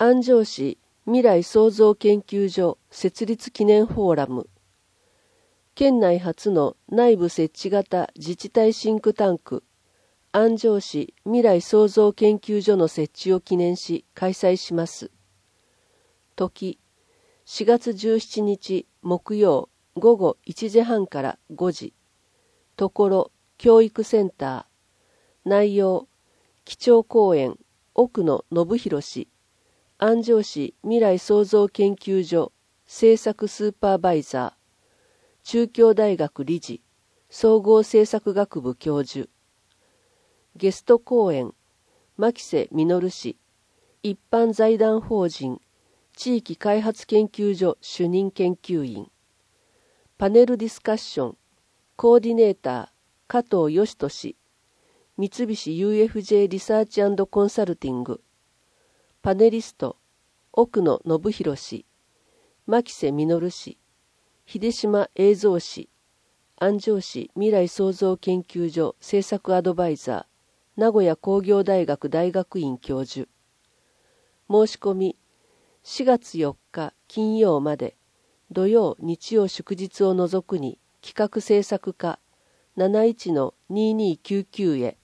安城市未来創造研究所設立記念フォーラム。県内初の内部設置型自治体シンクタンク、安城市未来創造研究所の設置を記念し開催します。時、4月17日木曜午後1時半から5時。ところ、教育センター。内容、基調講演、奥野信弘氏。安城市未来創造研究所政策スーパーバイザー。中京大学理事、総合政策学部教授。ゲスト講演、牧瀬実氏。一般財団法人、地域開発研究所主任研究員。パネルディスカッション、コーディネーター、加藤義俊。三菱 UFJ リサーチ&コンサルティング。パネリスト、奥野信弘氏。牧瀬実氏。秀島栄三氏。安城市未来創造研究所政策アドバイザー。名古屋工業大学大学院教授。申し込み、4月4日金曜まで、土曜日曜祝日を除くに企画制作課 71-2299 へ。